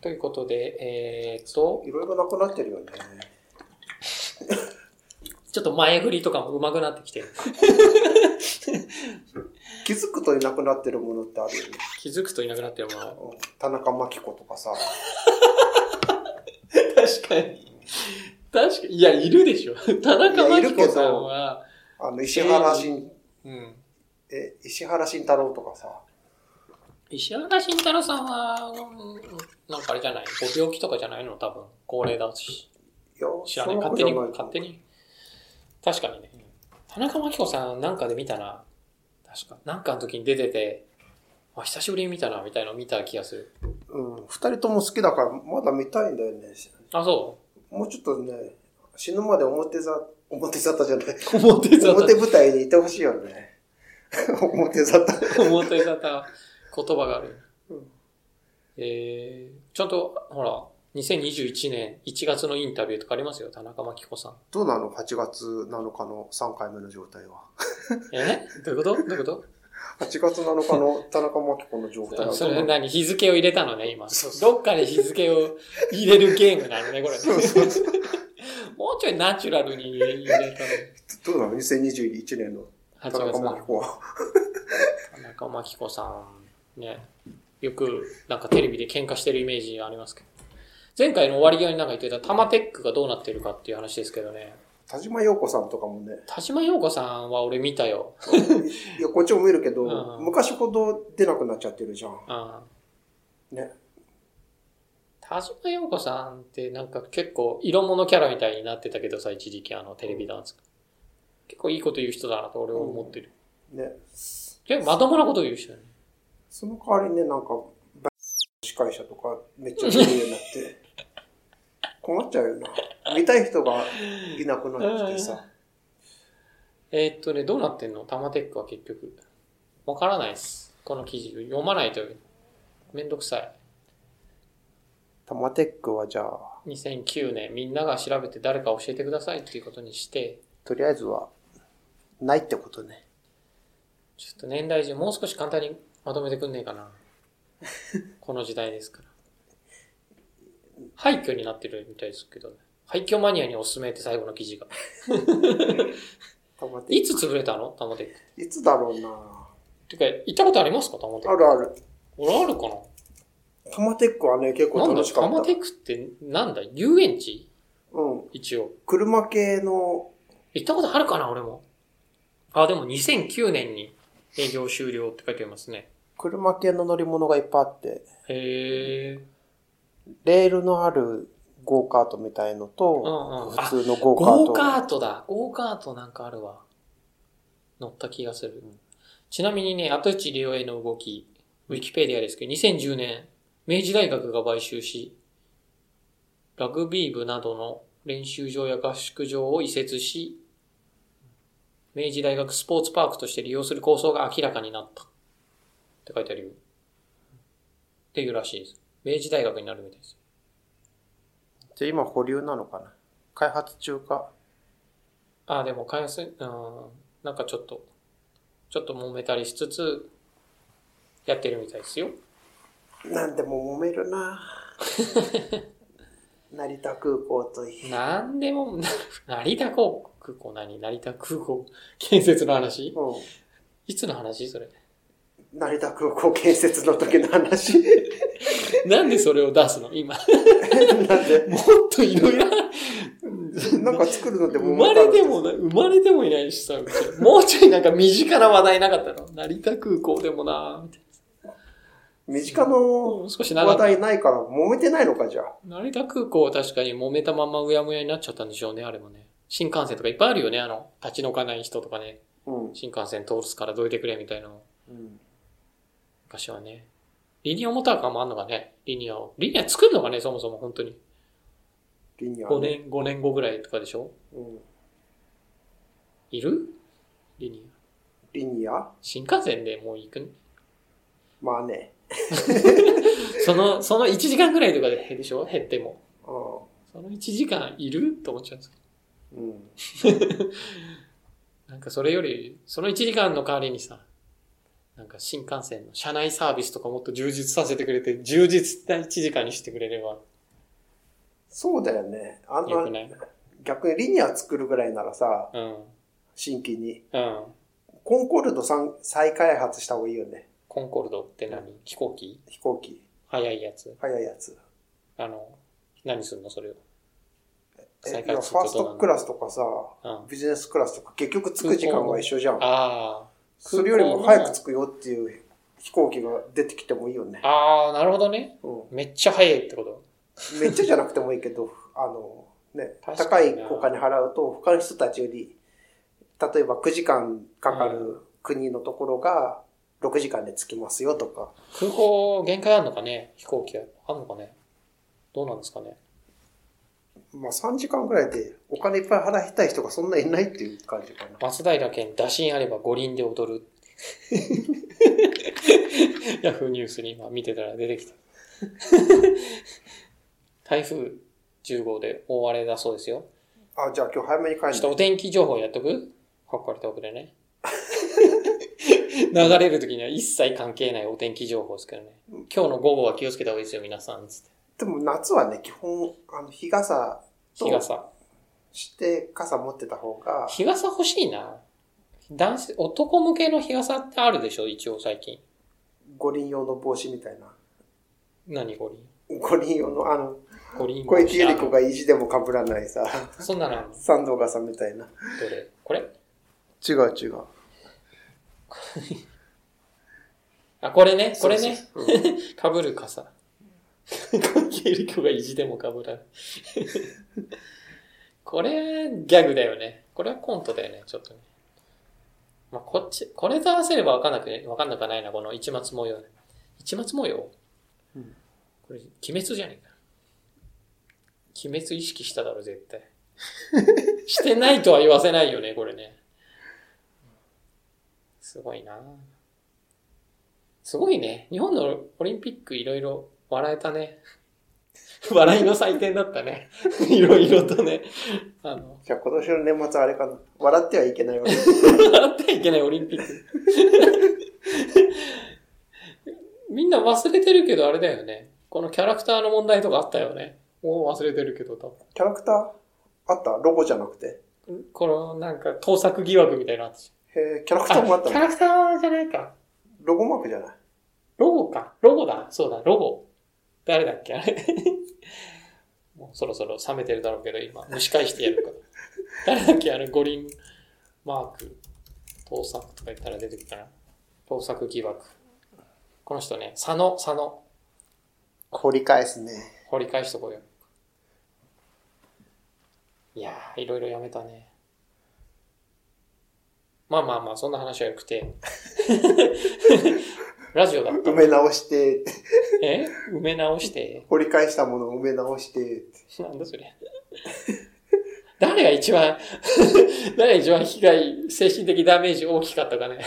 ということで、 いろいろなくなってるよね。 ちょっと前振りとかも上手くなってきてる。 気づくといなくなってるものってあるよね。 気づくといなくなってるもの。 田中真紀子とかさ。 確かに。いや、いるでしょ。田中真紀子さんは、 石原慎太郎とかさ。 石原慎太郎さんは、なんかあれじゃない、ご病気とかじゃないの多分。高齢だし。 いや、 知らない。勝手に。確かにね。田中真紀子さんなんかで見たな。確か。なんかの時に出てて、久しぶりに見たな、みたいなのを見た気がする。 二人とも好きだから、まだ見たいんだよね。 あ、そう？ もうちょっとね、死ぬまで表沙汰じゃない。 表舞台にいてほしいよね。表沙汰。 表沙汰。言葉がある。ちゃんと、ほら、2021年1月のインタビューとかありますよ、田中真紀子さん。 どうなの ?8 月7日の3回目の状態は。 どういうこと ?8 月7日の田中真紀子の状態は。 それ何日付を入れたのね、今。どっかで日付を入れるゲームなのね、これ。もうちょいナチュラルに入れたの。 どうなの ?2021 年の田中真紀子は。 田中真紀子さん。ね、よくなんかテレビで喧嘩してるイメージありますけど、前回の終わり際になんか言ってたタマテックがどうなってるかっていう話ですけどね。 田島陽子さんとかもね。 田島陽子さんは俺見たよ。 いや、こっちも見るけど、昔ほど出なくなっちゃってるじゃん。ね。 田島陽子さんってなんか結構色物キャラみたいになってたけどさ、一時期テレビダンス。結構いいこと言う人だなと俺は思ってる。 ね。 結構まともなこと言う人だね。 その代わりね、なんか、司会者とかめっちゃ見るようになって、困っちゃうよな。見たい人がいなくなってきてさ。 どうなってんのタマテックは結局。わからないです。この記事読まないとめんどくさい。 タマテックはじゃあ。 2009年みんなが調べて誰か教えてくださいっていうことにして。 とりあえずは、ないってことね。 ちょっと年代順もう少し簡単にまとめてくんねえかな。この時代ですから。廃墟になってるみたいですけどね。廃墟マニアにおすすめって最後の記事が。いつ潰れたのタマテック。 いつだろうな。 てか、行ったことありますかタマテック。 あるある。 俺あるかな。 タマテックはね、結構楽しかった。 タマテックってなんだ遊園地？一応。 車系の。 行ったことあるかな俺も。でも2009年に営業終了って書いてありますね。 車系の乗り物がいっぱいあって。 へー。 レールのあるゴーカートみたいのと、普通のゴーカート。 ゴーカートだ。ゴーカートなんかあるわ。乗った気がする。ちなみにね、跡地利用への動き、ウィキペディアですけど、2010年、明治大学が買収し、ラグビー部などの練習場や合宿場を移設し、明治大学スポーツパークとして利用する構想が明らかになった。って書いてあるよ。っていうらしいです。明治大学になるみたいです。 じゃあ今保留なのかな？開発中か？ でも開発、なんかちょっと揉めたりしつつ、やってるみたいですよ。 なんでも揉めるな成田空港といい。 なんでも、成田空港何？成田空港建設の話？いつの話それ？ 成田空港建設の時の話なんでそれを出すの今。 なんでもっといろいろ。 なんか作るのでも生まれてもいないしさ、もうちょいなんか身近な話題なかったの？成田空港でもなみたいな。 身近の話題ないから揉めてないのかじゃあ。 成田空港は確かに揉めたままうやむやになっちゃったんでしょうね、あれもね。新幹線とかいっぱいあるよね、立ち退かない人とかね。新幹線通すからどいてくれみたいなの。昔はね。リニアモーターカーもあんのかね。リニア作るのかね、そもそも本当に。 リニア、 ね、5年後ぐらいとかでしょ？いる？リニア新幹線でもう行く？ まあね。 その1時間ぐらいとかでしょ？減っても。その1時間いる？と思っちゃうんですけど。なんかそれより、その1時間の代わりにさ、 なんか新幹線の車内サービスとかもっと充実させてくれて、充実な1時間にしてくれれば。 そうだよね。 よくない？ 逆にリニア作るぐらいならさ、 うん。 新規に。 うん。 コンコルド再開発した方がいいよね。 コンコルドって何？飛行機？ 飛行機。 速いやつ。 速いやつ。 何するのそれを。 いや、ファーストクラスとかさ、 うん、 ビジネスクラスとか結局着く時間は一緒じゃん。 ああ。 それよりも早く着くよっていう飛行機が出てきてもいいよね。 ああ、なるほどね。 うん、 めっちゃ早いってこと？ めっちゃじゃなくてもいいけど、ね、高いお金払うと他の人たちより、例えば9時間かかる国のところが6時間で着きますよとか。 空港限界あるのかね？飛行機あるのかね？どうなんですかね？ まあ3時間ぐらいでお金いっぱい払いたい人がそんないないっていう感じかな。 松平健打診あれば五輪で踊る。ヤフーニュースに今見てたら出てきた。台風10号で大荒れだそうですよ。 あ、じゃあ今日早めに帰る。 ちょっとお天気情報やっとく？かっこりトークでね。流れるときには一切関係ないお天気情報ですけどね。今日の午後は気をつけた方がいいですよ、皆さん。つって。 でも夏はね、基本、日傘として傘持ってた方が。 日傘欲しいな。男向けの日傘ってあるでしょ、一応最近。 五輪用の帽子みたいな。 何五輪？ 五輪用の五輪小池百合子が意地でも被らないさ。 そんなの三度傘みたいな。 どれ？これ？ 違う違う。 あ、これね、これね。被る傘。小池百合子が意地でも被らない。これ、ギャグだよね。これはコントだよね、ちょっとね。まあ、これと合わせればわかんなくないな、この市松模様。市松模様？うん。これ、鬼滅じゃねえか。鬼滅意識しただろ、絶対。してないとは言わせないよね、これね。すごいな。すごいね。日本のオリンピックいろいろ笑えたね。笑いの祭典だったね。いろいろとね。 じゃあ今年の年末あれかな。笑ってはいけないオリンピック。笑ってはいけないオリンピック。みんな忘れてるけどあれだよね。このキャラクターの問題とかあったよね。もう忘れてるけど多分。 キャラクターあった？ロゴじゃなくて。 このなんか盗作疑惑みたいなのあったし。 へえ、キャラクターもあったの？ キャラクターじゃないか。 ロゴマークじゃない？ ロゴか。ロゴだ。そうだ、ロゴ。誰だっけあれ。もうそろそろ冷めてるだろうけど、今、蒸し返してやるから。誰だっけ五輪マーク、盗作とか言ったら出てきたな。盗作疑惑。この人ね、佐野。 掘り返すね。 掘り返しとこうよ。いやー、いろいろやめたね。まあ、そんな話はよくて。ラジオだった。 埋め直して。 埋め直して。 掘り返したものを埋め直して。 なんだそれ。誰が一番被害、精神的ダメージ大きかったかね。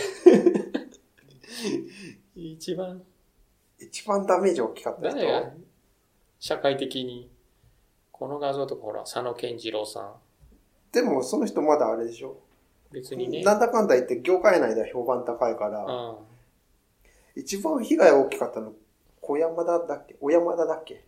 一番ダメージ大きかった人。 誰が社会的に。この画像とかほら、佐野健次郎さん。 でもその人まだあれでしょ。 別にね。 なんだかんだ言って業界内では評判高いから、一番被害大きかったの、小山田だっけ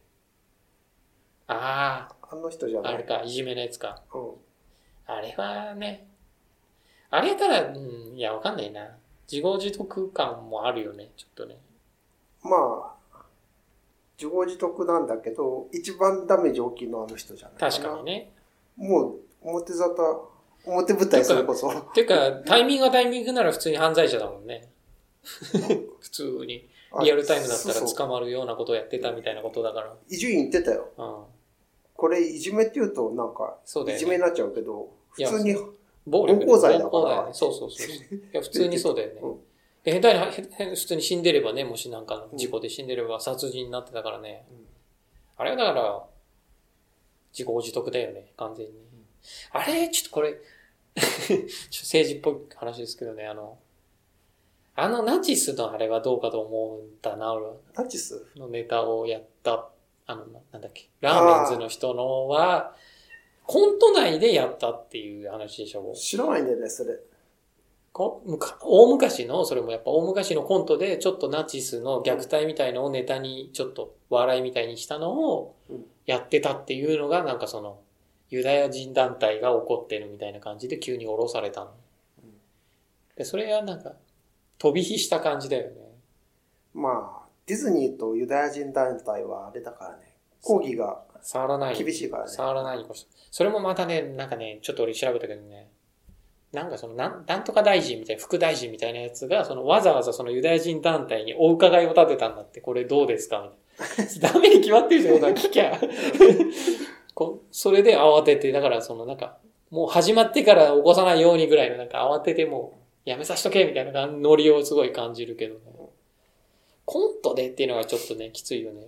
あの人じゃない？ あれか、いじめのやつか。 うん。 あれはね、あれやったら、いや、わかんないな。自業自得感もあるよね、ちょっとね。 まあ、自業自得なんだけど、一番ダメージ大きいのはあの人じゃないかな。 確かにね。 もう、表舞台それこそ。 てか、タイミングなら普通に犯罪者だもんね。普通に。リアルタイムだったら捕まるようなことをやってたみたいなことだから。 伊集院言ってたよ。これ、いじめって言うとなんか、いじめになっちゃうけど、普通に暴行罪だから。 そう。いや、普通にそうだよね。下手に普通に死んでればね、もしなんか事故で死んでれば殺人になってたからね。あれはだから、自業自得だよね、完全に。あれちょっとこれ、政治っぽい話ですけどね、ナチスのあれはどうかと思うんだな、俺は。 ナチスのネタをやった、なんだっけ、ラーメンズの人のは、コント内でやったっていう話でしょ。 知らないんだよね、それ。 大昔の、それもやっぱ大昔のコントでちょっとナチスの虐待みたいのをネタにちょっと笑いみたいにしたのをやってたっていうのがなんかそのユダヤ人団体が怒ってるみたいな感じで急に降ろされたの。で、それはなんか飛び火した感じだよね。 まあ、ディズニーとユダヤ人団体はあれだからね、抗議が厳しいからね。 触らないに越した。それもまたね、なんかね、ちょっと俺調べたけどね、なんかそのなんとか大臣みたいな、副大臣みたいなやつが、そのわざわざそのユダヤ人団体にお伺いを立てたんだって、これどうですかみたいな。ダメに決まってるじゃん、聞きゃ。それで慌てて、だからそのなんか、もう始まってから起こさないようにぐらいのなんか慌ててもうやめさしとけみたいなノリをすごい感じるけどね。コントでっていうのがちょっとね、きついよね。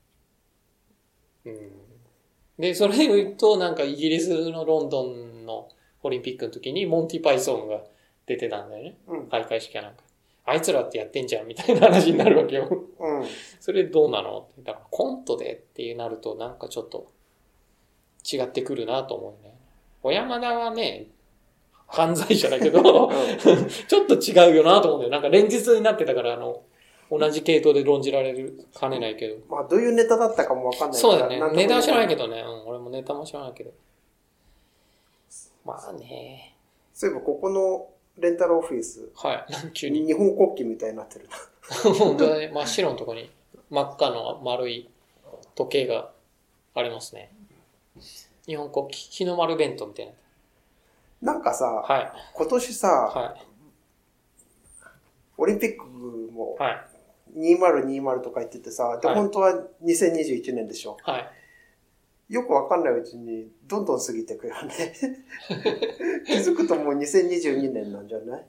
で、それで言うと、なんかイギリスのロンドンのオリンピックの時にモンティパイソンが出てたんだよね。開会式かなんか。あいつらってやってんじゃんみたいな話になるわけよ。それどうなのって。だからコントでってなるとなんかちょっと違ってくるなと思うね。小山田はね、犯罪者だけど、ちょっと違うよなと思うんだよ。なんか連日になってたから同じ系統で論じられるかねないけど。 まあ、どういうネタだったかもわかんないから。 そうだね。ネタは知らないけどね。俺もネタも知らないけど。まあね。 そういえば、ここのレンタルオフィス。 はい。急に。 日本国旗みたいになってるな。本当だね。真っ白のとこに真っ赤の丸い時計がありますね。日本国旗、日の丸弁当みたいな。 なんかさ、 はい、 今年さ、 はい、 オリンピックも、 はい、 2020とか言っててさ、で、本当は2021年でしょ。 はい。 よくわかんないうちに、どんどん過ぎてくよね。気づくともう2022年なんじゃない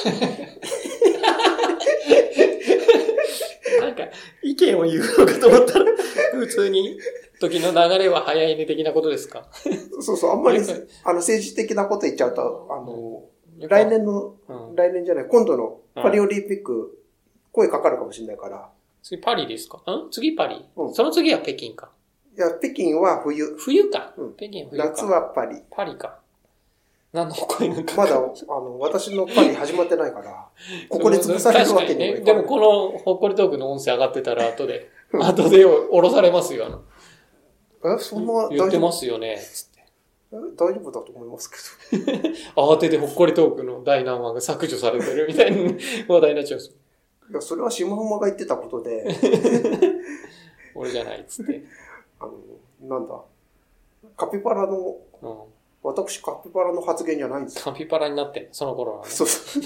なんか、意見を言うのかと思ったら、普通に、時の流れは早いね的なことですか？ そうそう、あんまり、政治的なこと言っちゃうと、来年じゃない、今度のパリオリンピック、声かかるかもしれないから。 次パリですか？次パリ？その次は北京か。 いや、北京は冬。 冬か。北京冬か。 夏はパリ。 パリか。何の声なんか。 まだ、私のパリ始まってないから、ここで潰されるわけにはいかない。 でもこのほっこりトークの音声上がってたら後で降ろされますよ。 そんな言ってますよね、つって。 大丈夫だと思いますけど。慌ててほっこりトークの第何話が削除されてるみたいな話題になっちゃうんですよ。 いや、それは島浜が言ってたことで。 俺じゃないっつって。 なんだ。カピバラの、私カピバラの発言じゃないんですよ。 カピバラになってんの、その頃は、ね。 そうそう。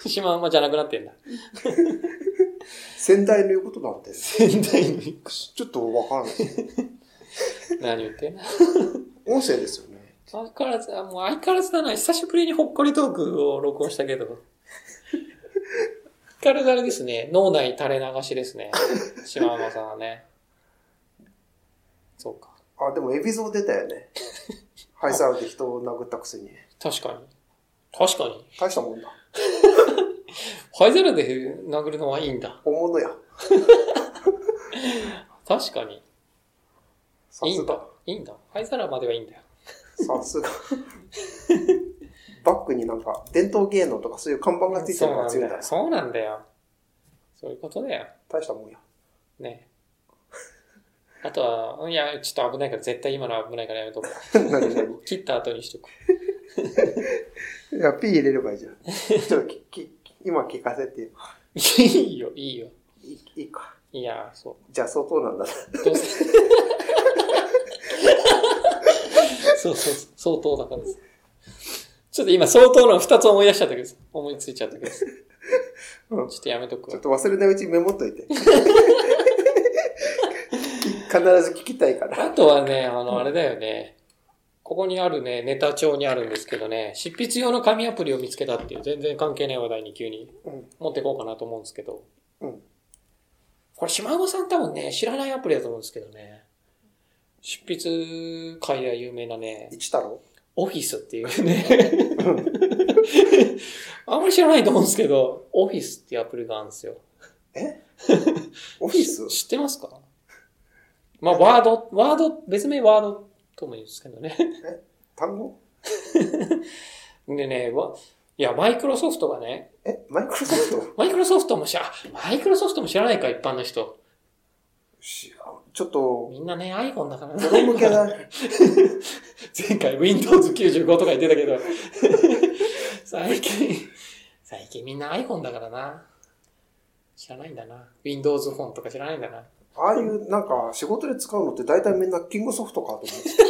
島浜じゃなくなってんだ。 先代の言うことなんて。 先代の言うこと。 ちょっとわからない。 何言ってんの？ 音声ですよね。 相変わらずだな。久しぶりにほっこりトークを録音したけど。相変わらずあれですね。脳内垂れ流しですね。島浜さんはね。そうか。 でもエビゾー出たよね。ハイサーで人を殴ったくせに。 確かに。 大したもんだ。 ハイザラで殴るのはいいんだ。 大物や。 確かに。いいんだ。ハイザラまではいいんだよ。 さすが。バックになんか、伝統芸能とかそういう看板がついてるのが強いんだよ。 そうなんだよ。そういうことだよ。 大したもんや。 ねあとは、いや、ちょっと危ないから、絶対今の危ないからやめとこう。切った後にしとく。 いや、P 入れればいいじゃん。ちょっと今聞かせてよ。 いいよ。 いいか。 いや、そう。 じゃあ相当なんだ。 そう、相当だからです。ちょっと今相当の2つ思い出しちゃったけど、思いついちゃったけど、ちょっとやめとくわ。 ちょっと忘れないうちにメモっといて。必ず聞きたいから。 あとはね、あれだよね。ここにあるね、ネタ帳にあるんですけどね、執筆用の紙アプリを見つけたっていう全然関係ない話題に急に持っていこうかなと思うんですけど。これ島山さん多分ね、知らないアプリだと思うんですけどね。執筆界では有名なね、 一太郎オフィスっていうね。あんまり知らないと思うんですけど、オフィスっていうアプリがあるんですよ。 オフィス知ってますか？まあ、ワード、別名ワードとも言うんですけどね。 単語でね、いいや、マイクロソフトがね。 マイクロソフトマイクロソフトもマイクロソフトも知らないか、一般の人。 ちょっと。 みんなね、iPhone だからね。 プロ向けだね。 前回 Windows 95とか言ってたけど、最近みんな iPhone だからな。知らないんだな。Windows フォンとか知らないんだな。 ああいうなんか仕事で使うのって大体みんなキングソフトかと思う。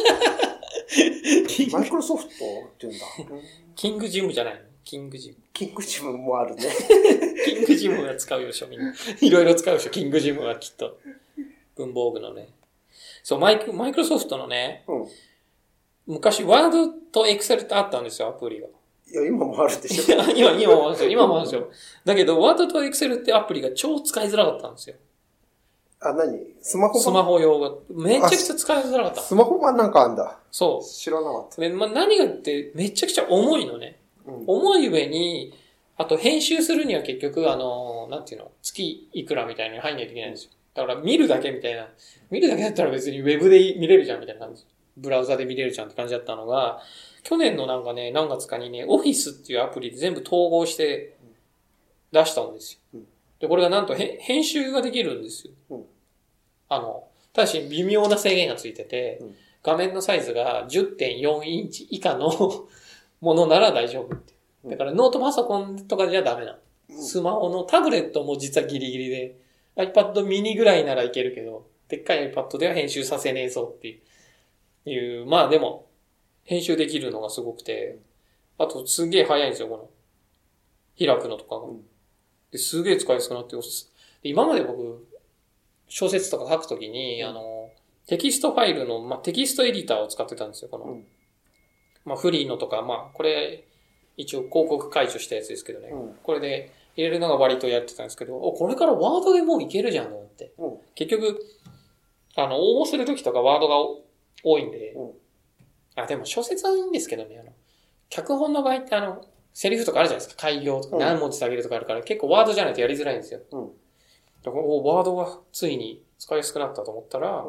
マイクロソフトって言うんだ。 キングジムじゃないの？キングジム。 キングジムもあるね。 キングジムが使うよ、みんな。いろいろ使うでしょ、キングジムはきっと。文房具のね。そう、マイクロソフトのね、昔、ワードとエクセルってあったんですよ、アプリが。 いや、今もあるでしょ。 今もあるんですよ。今もあるんですよ。だけど、ワードとエクセルってアプリが超使いづらかったんですよ。 スマホ版？ スマホ用が。めちゃくちゃ使いづらかった。 スマホ版なんかあんだ。 そう。 知らなかった。 何がってめちゃくちゃ重いのね。重い上に、あと編集するには結局なんていうの、月いくらみたいに入んないといけないんですよ。だから見るだけみたいな。見るだけだったら別にウェブで見れるじゃんみたいな感じ。ブラウザで見れるじゃんって感じだったのが、去年のなんかね、何月かにね、オフィスっていうアプリで全部統合して出したんですよ。で、これがなんと編集ができるんですよ。ただし微妙な制限がついてて、画面のサイズが 10.4 インチ以下のものなら大丈夫って。だからノートパソコンとかじゃダメなの。スマホのタブレットも実はギリギリで、iPad mini ぐらいならいけるけど、でっかい iPad では編集させねえぞっていう。まあでも、編集できるのがすごくて、あとすげえ早いんですよ、この。開くのとかが。ですげえ使いやすくなって今まで僕、小説とか書くときに、テキストファイルの、テキストエディターを使ってたんですよ、この。フリーのとか、これ、一応広告解除したやつですけどね。これで入れるのが割とやってたんですけど、これからワードでもういけるじゃんと思って。結局、応募するときとかワードが多いんで、でも小説はいいんですけどね、脚本の場合ってセリフとかあるじゃないですか。開業とか何文字下げるとかあるから、結構ワードじゃないとやりづらいんですよ。だからワードがついに使いやすくなったと思ったら、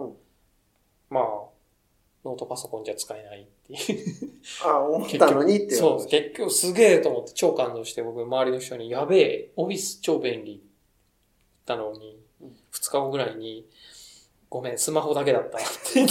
ノートパソコンじゃ使えないっていう。 思ったのにっていう。 そう、結局すげえと思って超感動して僕周りの人にやべえ、オフィス超便利だのに、2日後ぐらいに、ごめん、スマホだけだったって言って、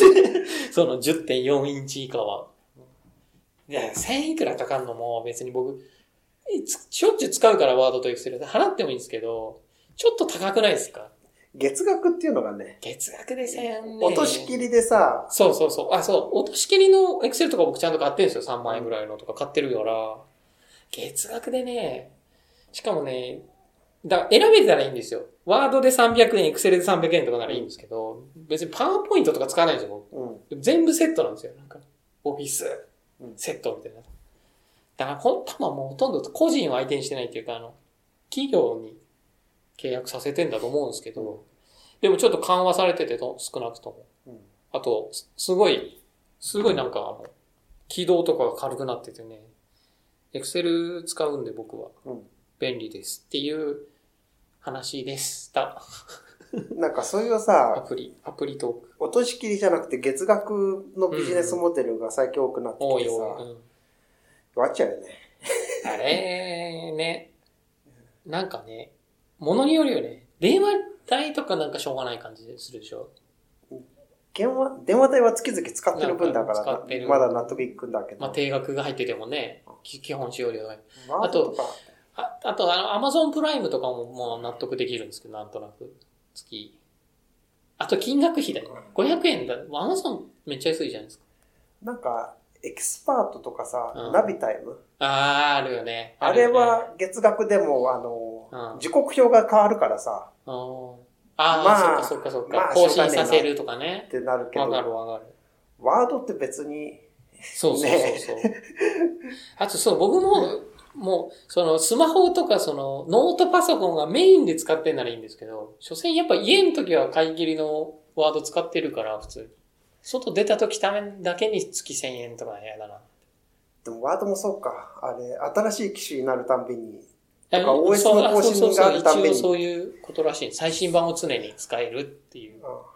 その 10.4 インチ以下は。いや、1000いくらかかんのも別に僕、しょっちゅう使うからワードとエクセルで払ってもいいんですけど、ちょっと高くないですか？ 月額っていうのがね。 月額で1000円ね。 落とし切りでさ。 そう。落とし切りのエクセルとか僕ちゃんと買ってるんですよ。3万円ぐらいのとか買ってるから。月額でね、しかもね、選べたらいいんですよ。ワードで300円、エクセルで300円とかならいいんですけど、別にパワーポイントとか使わないんですよ。全部セットなんですよ。なんか、オフィス、セットみたいな。だからもうほとんど個人を相手にしてないっていうか、企業に契約させてんだと思うんですけど、でもちょっと緩和されてて少なくとも。あと、すごいなんか起動とかが軽くなっててね、Excel 使うんで僕は便利ですっていう話でした。 なんかそういうさ、 アプリトーク。 落とし切りじゃなくて月額のビジネスモデルが最近多くなってきてさ、弱っちゃうよね。あれね、なんかね、ものによるよね。電話代とかなんかしょうがない感じするでしょ。 電話代は月々使ってる分だからまだ納得いくんだけど。 定額が入っててもね、基本使用料が。あと、Amazon プライムとかももう納得できるんですけど、なんとなく。月。あと金額費だよ。500円だ。Amazon めっちゃ安いじゃないですか。 なんか、エキスパートとかさ、ナビタイム。 あるよね。 あれは月額でも、時刻表が変わるからさ。 そっか。更新させるとかね。 ってなるけど。 わかる。 ワードって別に。 そう。あと僕もう、スマホとかノートパソコンがメインで使ってんならいいんですけど、所詮やっぱ家の時は買い切りのワード使ってるから、普通に。外出た時ためだけに月1000円とか嫌だな。 でもワードもそうか。あれ、新しい機種になるたんびに、とか OS の更新があるたんびに。 一応そういうことらしい。最新版を常に使えるっていう。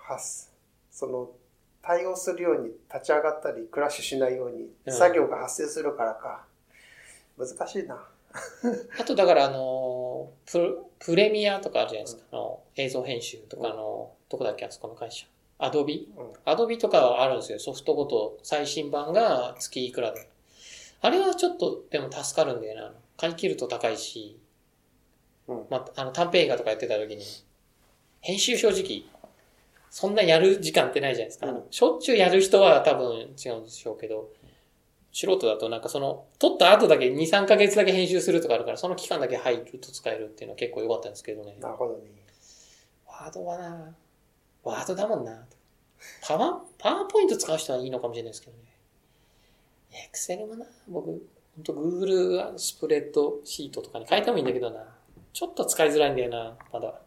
対応するように立ち上がったり、クラッシュしないように、作業が発生するからか。難しいな。 あとだからプレミアとかあるじゃないですか。映像編集とかどこだっけあそこの会社。アドビとかはあるんですよ。ソフトごと最新版が月いくらで。あれはちょっとでも助かるんだよな。買い切ると高いし。まあ、短編映画とかやってた時に、編集正直、そんなやる時間ってないじゃないですか。しょっちゅうやる人は多分違うんでしょうけど、素人だとなんか撮った後だけ2、3ヶ月だけ編集するとかあるから、その期間だけ入ると使えるっていうのは結構良かったんですけどね。 なるほどね。 ワードだもんな。パワーポイント使う人はいいのかもしれないですけどね。エクセルもな、僕、ほんと Google スプレッドシートとかに書いてもいいんだけどな。ちょっと使いづらいんだよな、まだ。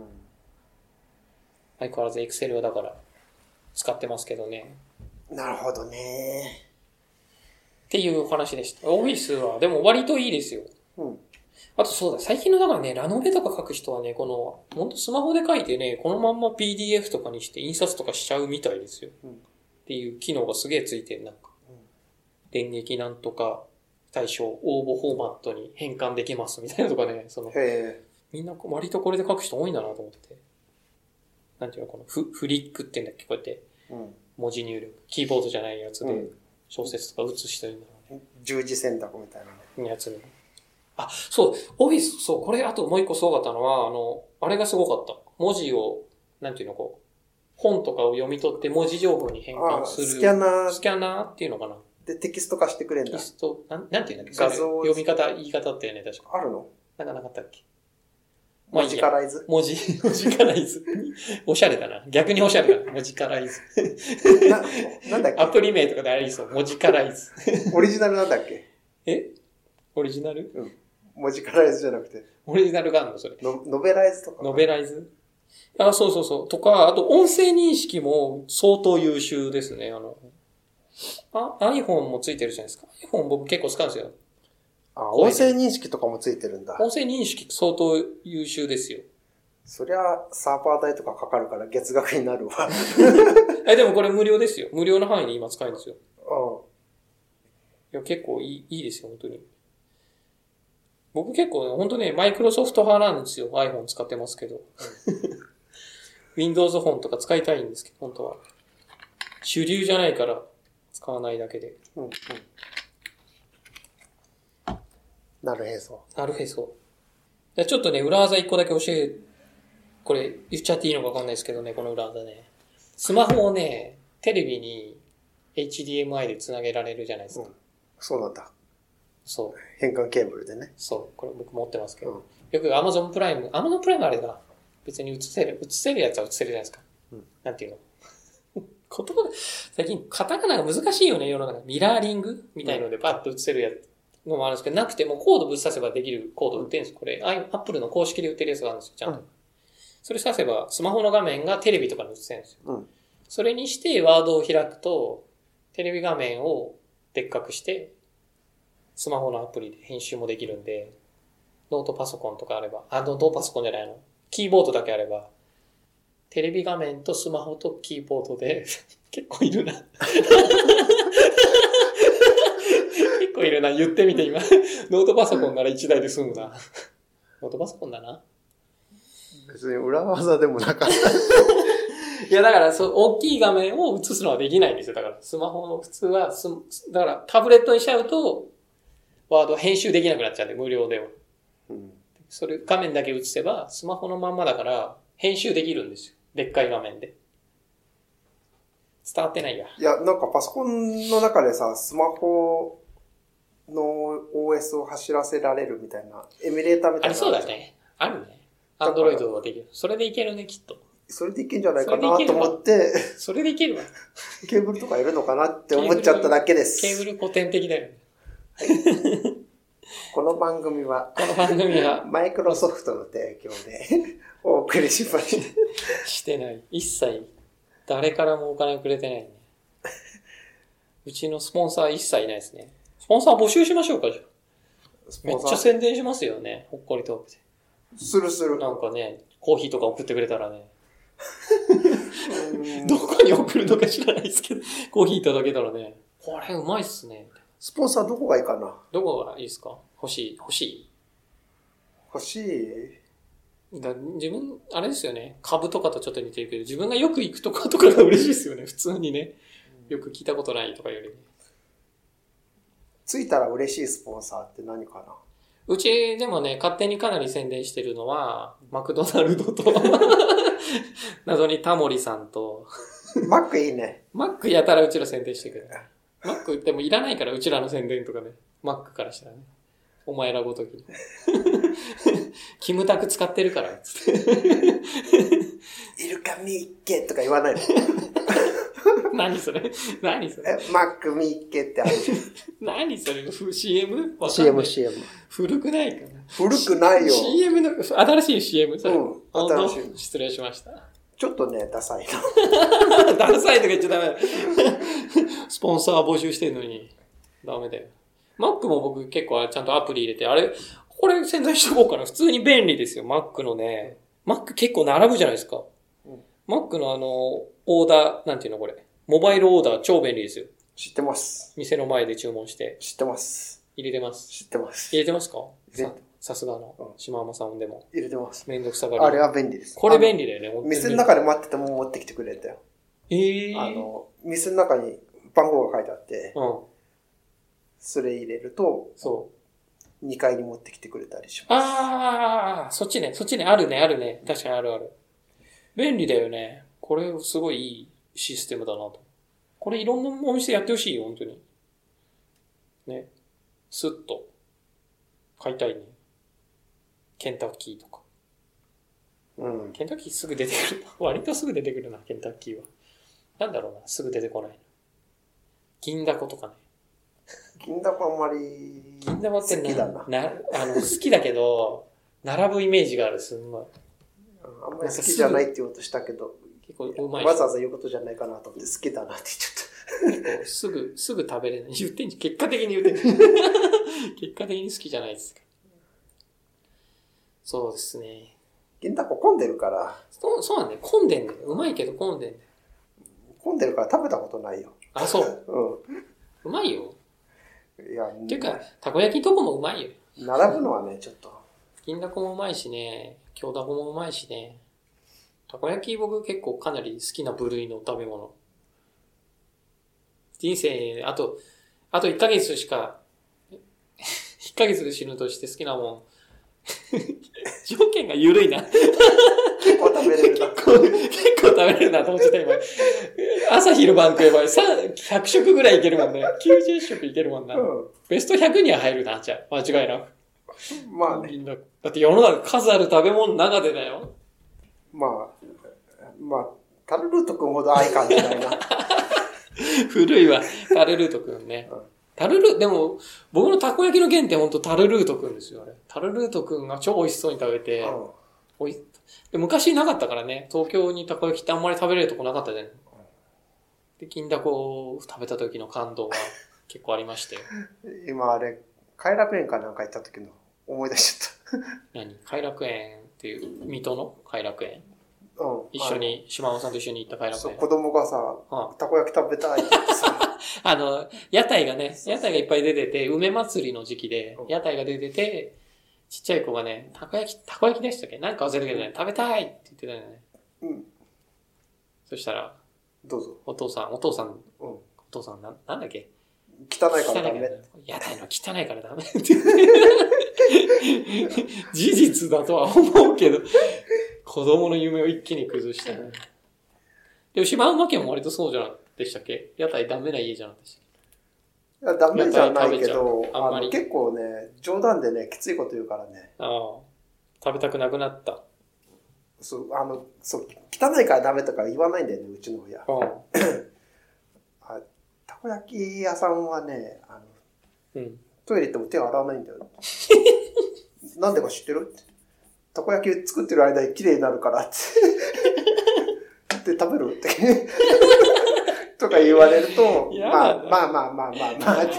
相変わらずエクセルはだから使ってますけどね。 なるほどね。 っていうお話でした。オフィスは、でも割といいですよ。あとそうだ、最近のだからね、ラノベとか書く人はね、ほんとスマホで書いてね、このまんま PDF とかにして印刷とかしちゃうみたいですよ。っていう機能がすげえついてる、なんか。電撃なんとか対象、応募フォーマットに変換できますみたいなとかね、みんな割とこれで書く人多いんだなと思って。なんていうの、このフリックって言うんだっけ、こうやって。文字入力。キーボードじゃないやつで小説とか写してるんだろうね。 十字選択みたいなやつね。あ、そう、オフィス、そう、これあともう一個すごかったのは、あれがすごかった。文字を、なんていうの、本とかを読み取って文字情報に変換する。 スキャナーっていうのかな。 で、テキスト化してくれんだ。 テキスト、なんていうんだっけ、 画像読み方、言い方ってね、確か。 あるの？ なんかなかったっけ。 文字カライズ？ 文字カライズ。おしゃれだな。逆におしゃれだな。文字カライズ。 なんだっけ？ アプリ名とかでありそう。文字カライズ。 オリジナルなんだっけ？ オリジナル？ 文字カライズじゃなくて。 オリジナルがあるのそれ。 ノベライズとか。 ノベライズ？あ、そう。とか、あと音声認識も相当優秀ですね。iPhone もついてるじゃないですか。iPhone 僕結構使うんですよ。 音声認識とかもついてるんだ。 音声認識相当優秀ですよ。 そりゃ、サーバー代とかかかるから月額になるわ。 でもこれ無料ですよ。無料の範囲で今使えるんですよ。いや、結構いいですよ、本当に。僕結構ね、本当ね、マイクロソフト派なんですよ。iPhone 使ってますけど。Windows 本とか使いたいんですけど、本当は。主流じゃないから使わないだけで。 なるへそ。 ちょっとね、裏技一個だけこれ言っちゃっていいのかわかんないですけどね、この裏技ね。スマホをね、テレビに HDMI で繋げられるじゃないですか。 そうなんだ。 そう。 変換ケーブルでね。 そう。これ僕持ってますけど。よく Amazon プライムあれだ。別に映せるやつは映せるじゃないですか。なんていうの言葉が、最近カタカナが難しいよね、世の中。ミラーリングみたいのでパッと映せるやつのもあるんですけど、なくてもコードぶっ刺せばできるコード売ってるんです。これ、Apple の公式で売ってるやつがあるんですよ、ちゃんと。それ刺せば、スマホの画面がテレビとかに映せるんですよ。それにして、ワードを開くと、テレビ画面をでっかくして、スマホのアプリで編集もできるんで、ノートパソコンとかあれば、ノートパソコンじゃないの。キーボードだけあれば、テレビ画面とスマホとキーボードで、結構いるな。結構いるな。言ってみて今。ノートパソコンなら1台で済むな。ノートパソコンだな。 別に裏技でもなかった。 いや、だから、大きい画面を映すのはできないんですよ。だから、スマホの普通は、だから、タブレットにしちゃうと、ワード編集できなくなっちゃうんで、無料では。それ、画面だけ映せば、スマホのまんまだから、編集できるんですよ。でっかい画面で。伝わってないや。 いや、なんかパソコンの中でさ、スマホの OS を走らせられるみたいな、エミュレーターみたいな。 そうだね。あるね。アンドロイドはできる。それでいけるね、きっと。 それでいけんじゃないかなと思って、 それでいけるわ。 ケーブルとかいるのかなって思っちゃっただけです。 ケーブル古典的だよね。 この番組は、マイクロソフトの提供でお送りしました。 してない。一切、誰からもお金をくれてないね。うちのスポンサー一切いないですね。スポンサー募集しましょうか、じゃあ。めっちゃ宣伝しますよね。ほっこりトークで。 する。 なんかね、コーヒーとか送ってくれたらね。どこに送るのか知らないですけど、コーヒーいただけたらね、これうまいっすね。 スポンサーどこがいいかな？ どこがいいですか？ 欲しい欲しい。 自分、あれですよね。株とかとちょっと似てるけど、自分がよく行くとかが嬉しいですよね。普通にね。よく聞いたことないとかよりね。 ついたら嬉しいスポンサーって何かな？ うちでもね、勝手にかなり宣伝してるのは、マクドナルドと、謎にタモリさんと、 マックいいね。 マックやたらうちら宣伝してくる。マックでもいらないから、うちらの宣伝とかね。マックからしたらね。お前らごときに。キムタク使ってるから、つって。 イルカミッケとか言わないの？ 何それマックミッケってあるじゃん。 何それ ?CM？ CM。 古くないかな？ 古くないよ。 CM の、新しい CM？ それ。 新しい。 失礼しました。 ちょっとね、ダサいな。 ダサいとか言っちゃダメ。スポンサー募集してんのに。ダメだよ。Mac も僕結構ちゃんとアプリ入れて、あれ、これ宣伝しとこうかな。普通に便利ですよ。Mac のね。Mac 結構並ぶじゃないですか。Mac のオーダー、なんていうのこれ。モバイルオーダー超便利ですよ。 知ってます。 店の前で注文して。 知ってます。 入れてます。 知ってます。 入れてますか？さすがの。島山さんでも。 入れてます。 めんどくさがり。 あれは便利です。 これ便利だよね。 店の中で待ってても持ってきてくれたよ。店の中に番号が書いてあって、それ入れると、2階に持ってきてくれたりします。そっちね。あるね。確かにある。便利だよね。これすごいいいシステムだなと。これいろんなお店やってほしいよ、本当に。ね。スッと。買いたいね。ケンタッキーとか。ケンタッキーすぐ出てくるな。割とすぐ出てくるな、ケンタッキーは。なんだろうな、すぐ出てこないな。銀だことかね。 銀だこあんまり銀だこって好きだな。 好きだけど、並ぶイメージがある、すんごい。 あんまり好きじゃないって言おうとしたけど、 結構うまい。 わざわざ言うことじゃないかなと思って好きだなって言っちゃった。 すぐ食べれない。言ってんじゃん。結果的に言ってんじゃん。結果的に好きじゃないですか。そうですね。 銀だこ混んでるから。 そうなんだよ。混んでんだよ。うまいけど混んでんだよ。 混んでるから食べたことないよ。 あ、そう。うまいよ。 いや、 っていうか、たこ焼きとこもうまいよ。 並ぶのはね、ちょっと。 銀だこもうまいしね。京だこもうまいしね。たこ焼き僕結構かなり好きな部類の食べ物。人生、あと1ヶ月しか、1ヶ月で死ぬとして好きなもん。条件が緩いな。 結構食べれるな。 結構食べれるなと思ってた今。朝昼晩食えば100食ぐらいいけるもんね。90食いけるもんな。ベスト100には入るな、じゃあ。間違いなく。 まあね。 だって世の中数ある食べ物の中でだよ。 まあ、タルルート君ほど愛感じないな。 古いわ。タルルート君ね。でも、僕のたこ焼きの原点ほんとタルルート君ですよ、あれ。タルルート君が超美味しそうに食べて、で昔なかったからね、東京にたこ焼きってあんまり食べれるとこなかったじゃん。で、金だこを食べた時の感動が結構ありましたよ。 今あれ、偕楽園かなんか行った時の思い出しちゃった。 何？偕楽園っていう、水戸の偕楽園？一緒に、島尾さんと一緒に行った偕楽園。 そう、子供がさ、たこ焼き食べたいって言ってさ。 屋台がいっぱい出てて、梅祭りの時期で、屋台が出てて、ちっちゃい子がね、たこ焼きでしたっけ？なんか忘れたけどね、食べたいって言ってたよね。そしたら、 どうぞ。 お父さん、なんだっけ？ 汚いからダメ。 屋台の汚いからダメって言って。事実だとは思うけど、子供の夢を一気に崩したね。でも島馬家も割とそうじゃなでしたっけ？屋台ダメな家じゃなかったし。 いや、ダメじゃないけど、結構ね、冗談でね、きついこと言うからね。 食べたくなくなった。 そう、汚いからダメとか言わないんだよね、うちの親。たこ焼き屋さんはね、トイレ行っても手を洗わないんだよ。なんでか知ってる？たこ焼き作ってる間に綺麗になるからって。で、食べるって。とか言われると、まあって。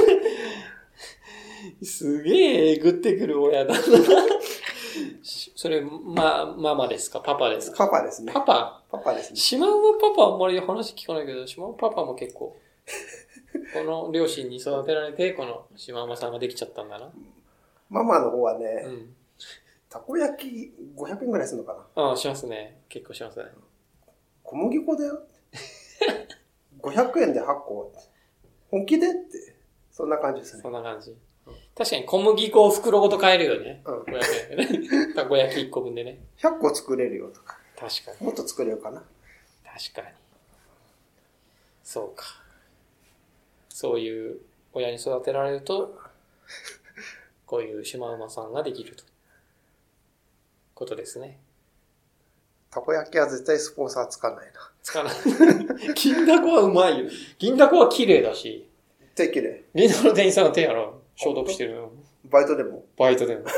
すげええぐってくる親だな。それ、ママですか？パパですか？ パパですね。 パパですね。 島尾パパあんまり話聞かないけど、島尾パパも結構。 この両親に育てられて、この島マさんができちゃったんだな。 ママの方はね、 うん。 たこ焼き500円ぐらいするのかな。 ああ、しますね。結構しますね。 小麦粉だよ。500円で8個。本気でって。そんな感じですね。 そんな感じ。確かに小麦粉を袋ごと買えるよね。 うん。 500円でね。たこ焼き1個分でね。 100個作れるよとか。 確かに。 もっと作れるかな。 確かに。そうか。そういう親に育てられると、こういうシマウマさんができると。ことですね。 たこ焼きは絶対スポンサーつかないな。 つかない。銀だこはうまいよ。銀だこは綺麗だし。 手綺麗。 銀だこの店員さんが手やろ。消毒してるよ。 バイトでも。 バイトでも。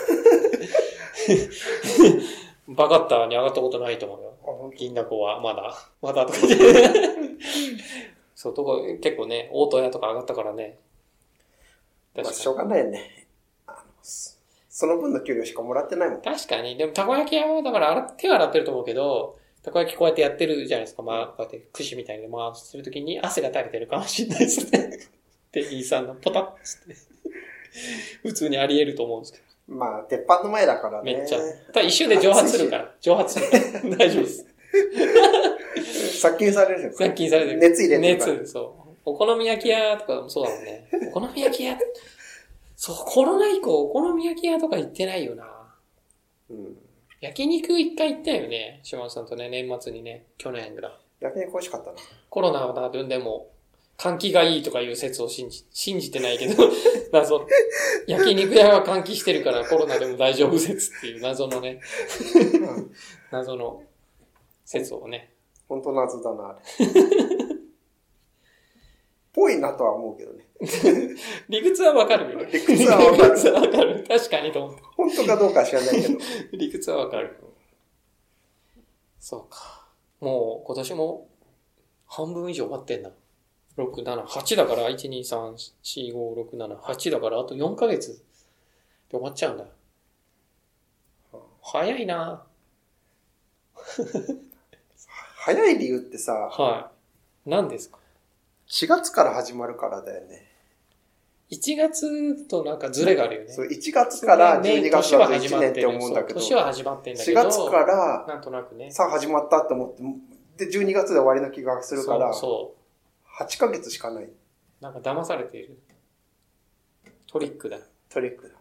バカッターに上がったことないと思うよ。銀だこはまだとかで。そう、とこ結構ね、大戸屋とか上がったからね。 まあ、しょうがないよね。その分の給料しかもらってないもん。 確かに。でも、たこ焼き屋は、だから手は洗ってると思うけど、たこ焼きこうやってやってるじゃないですか。まあ、こうやって串みたいに回するときに汗が垂れてるかもしれないですね。店員さんのポタッつって。普通にあり得ると思うんですけど。 まあ、鉄板の前だからね。 めっちゃ。ただ一瞬で蒸発するから。蒸発するから。大丈夫です。 殺菌されるよ。 殺菌されてる。 熱入れてるから。 熱、そう。お好み焼き屋とかもそうだもんね。お好み焼き屋。そう、コロナ以降、お好み焼き屋とか行ってないよな。 うん。 焼肉一回行ったよね。島田さんとね、年末にね、去年ぐらい。 焼肉美味しかったな。 コロナはでも、換気がいいとかいう説を信じてないけど、謎。焼肉屋は換気してるからコロナでも大丈夫説っていう謎のね、謎の説をね。 本当謎だな、あれ。ぽいなとは思うけどね。 理屈はわかるよね。 理屈はわかる。 理屈はわかる。確かにと思って。 本当かどうかは知らないけど。 理屈はわかる。そうか。もう今年も半分以上終わってんな。6、7、8だから、1、2、3、4、5、6、7、8だから、あと4ヶ月で終わっちゃうんだ。早いな。 早い理由ってさ、 はい。何ですか？ 4月から始まるからだよね。 1月となんかズレがあるよね。 そう、1月から12月まで1年って思うんだけど。 年は始まってんだけど。 4月から、 なんとなくね。 さあ始まったって思って、で、12月で終わりの気がするから、 そう。 8ヶ月しかない。 なんか騙されている。トリックだ。 トリックだ。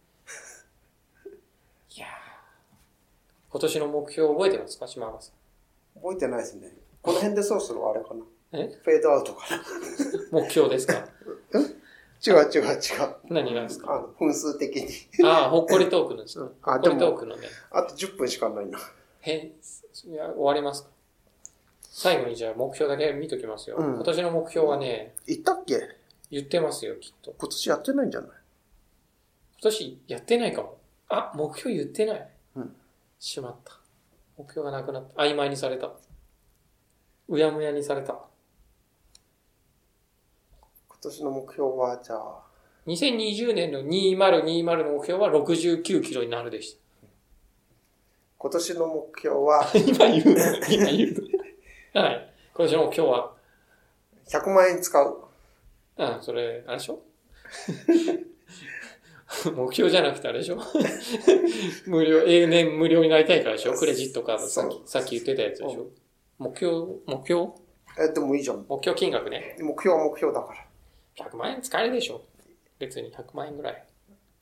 いやー。今年の目標覚えてますか、島川さん。 覚えてないですね。この辺でそろそろあれかな。 フェードアウトかな。 目標ですか？ 違う。 何がですか？ 分数的に。 ああ、ほっこりトークのですか？ほっこりトークのね。 あと10分しかないな。 いや、終わりますか？最後にじゃあ目標だけ見ときますよ。今年の目標はね。 言ったっけ？ 言ってますよ、きっと。 今年やってないんじゃない？今年やってないかも。あ、目標言ってない。しまった。目標がなくなった。曖昧にされた。うやむやにされた。 今年の目標は、じゃあ。 2020年の2020の目標は69キロになるでした。 今年の目標は。 今言う。はい。今年の目標は 100万円使う。 それ、あれでしょ目標じゃなくてあれでしょ永年無料になりたいからでしょクレジットカードさっき言ってたやつでしょ目標でもいいじゃん。 目標金額ね。 目標は目標だから。 100万円使えるでしょ別に100万円ぐらい。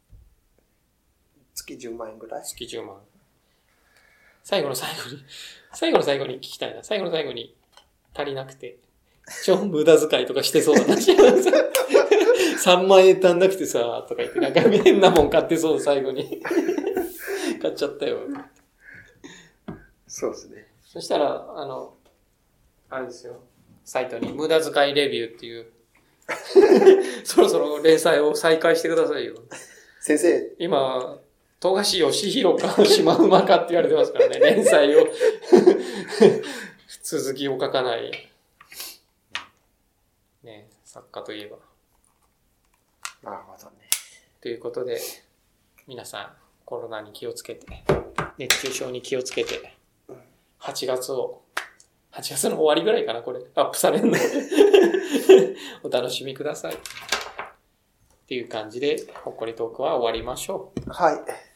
月10万円ぐらい？ 月10万。最後の最後に聞きたいな。最後の最後に足りなくて。超無駄遣いとかしてそうだな。3万円足んなくてさ、とか言って、なんか変なもん買ってそう、最後に。買っちゃったよ。 そうですね。 そしたら、あれですよ。サイトに無駄遣いレビューっていう、そろそろ連載を再開してくださいよ。 先生。 今、富樫義弘か、シマウマかって言われてますからね、連載を。続きを書かない。ね、作家といえば。 なるほどね。 ということで、皆さん、コロナに気をつけて、熱中症に気をつけて、8月の終わりぐらいかな、これ。アップされるの。 お楽しみください。っていう感じで、ほっこりトークは終わりましょう。 はい。